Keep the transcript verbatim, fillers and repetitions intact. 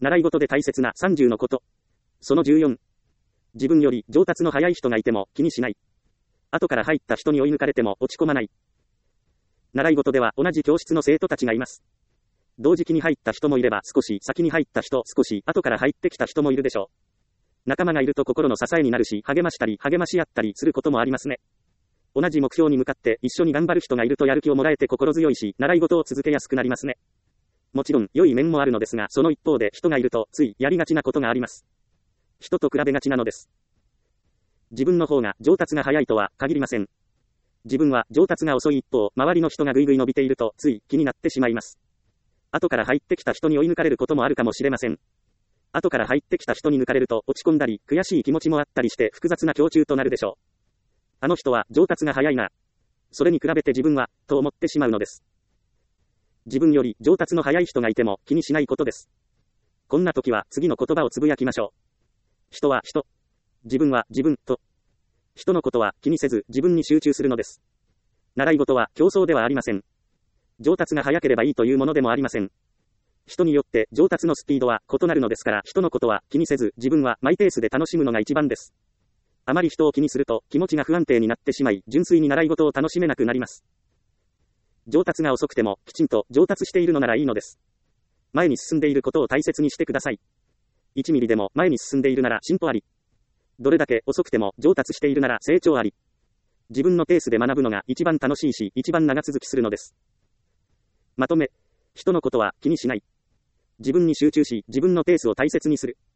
習い事で大切なさんじゅうのこと。そのじゅうよん。自分より上達の早い人がいても気にしない。後から入った人に追い抜かれても落ち込まない。習い事では同じ教室の生徒たちがいます。同時期に入った人もいれば少し先に入った人、少し後から入ってきた人もいるでしょう。仲間がいると心の支えになるし、励ましたり励まし合ったりすることもありますね。同じ目標に向かって一緒に頑張る人がいるとやる気をもらえて心強いし、習い事を続けやすくなりますね。もちろん良い面もあるのですが、その一方で人がいるとついやりがちなことがあります。人と比べがちなのです。自分の方が上達が早いとは限りません。自分は上達が遅い一方、周りの人がぐいぐい伸びているとつい気になってしまいます。後から入ってきた人に追い抜かれることもあるかもしれません。後から入ってきた人に抜かれると落ち込んだり、悔しい気持ちもあったりして複雑な胸中となるでしょう。あの人は上達が早いな。それに比べて自分は、と思ってしまうのです。自分より上達の早い人がいても気にしないことです。こんな時は次の言葉をつぶやきましょう。人は人。自分は自分と。人のことは気にせず自分に集中するのです。習い事は競争ではありません。上達が早ければいいというものでもありません。人によって上達のスピードは異なるのですから、人のことは気にせず自分はマイペースで楽しむのが一番です。あまり人を気にすると気持ちが不安定になってしまい、純粋に習い事を楽しめなくなります。上達が遅くてもきちんと上達しているのならいいのです。前に進んでいることを大切にしてください。いちミリでも前に進んでいるなら進歩あり。どれだけ遅くても上達しているなら成長あり。自分のペースで学ぶのが一番楽しいし、一番長続きするのです。まとめ、人のことは気にしない。自分に集中し、自分のペースを大切にする。